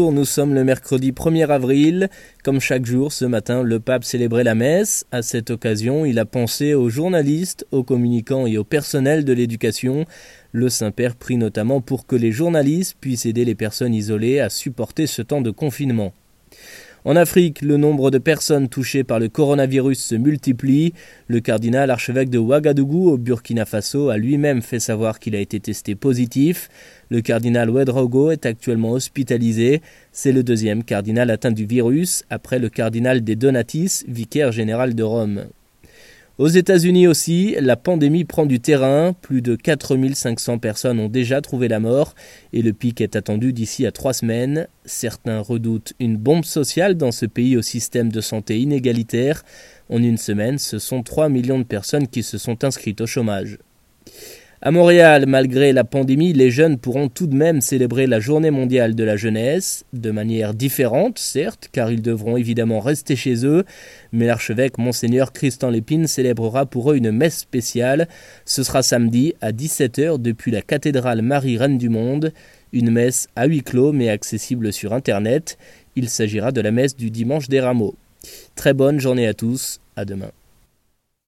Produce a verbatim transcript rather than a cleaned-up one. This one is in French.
bonjour, nous sommes le mercredi premier avril. Comme chaque jour, ce matin, le pape célébrait la messe. À cette occasion, il a pensé aux journalistes, aux communicants et au personnel de l'éducation. Le Saint-Père prie notamment pour que les journalistes puissent aider les personnes isolées à supporter ce temps de confinement. En Afrique, le nombre de personnes touchées par le coronavirus se multiplie. Le cardinal archevêque de Ouagadougou au Burkina Faso a lui-même fait savoir qu'il a été testé positif. Le cardinal Ouedraogo est actuellement hospitalisé. C'est le deuxième cardinal atteint du virus, après le cardinal des Donatis, vicaire général de Rome. Aux États-Unis aussi, la pandémie prend du terrain. Plus de quatre mille cinq cents personnes ont déjà trouvé la mort et le pic est attendu d'ici à trois semaines. Certains redoutent une bombe sociale dans ce pays au système de santé inégalitaire. En une semaine, ce sont trois millions de personnes qui se sont inscrites au chômage. À Montréal, malgré la pandémie, les jeunes pourront tout de même célébrer la Journée mondiale de la jeunesse, de manière différente, certes, car ils devront évidemment rester chez eux, mais l'archevêque Monseigneur Christian Lépine célébrera pour eux une messe spéciale. Ce sera samedi à dix-sept heures depuis la cathédrale Marie-Reine du Monde, une messe à huis clos mais accessible sur Internet. Il s'agira de la messe du dimanche des Rameaux. Très bonne journée à tous, à demain.